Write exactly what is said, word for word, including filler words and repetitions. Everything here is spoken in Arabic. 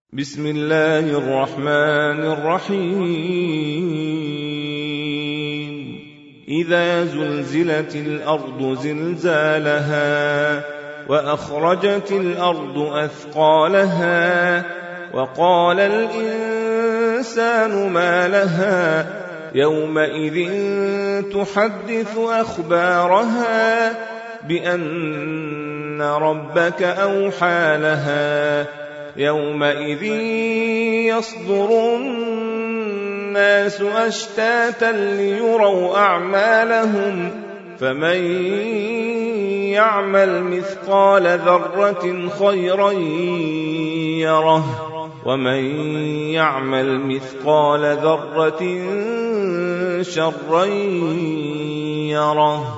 بسم الله الرحمن الرحيم إذا زلزلت الأرض زلزالها وأخرجت الأرض أثقالها وقال الإنسان ما لها يومئذ تحدث أخبارها بأن ربك أوحى لها يومئذ يصدر الناس أشتاتا ليروا أعمالهم فمن يعمل مثقال ذرة خيرا يره ومن يعمل مثقال ذرة شرا يره.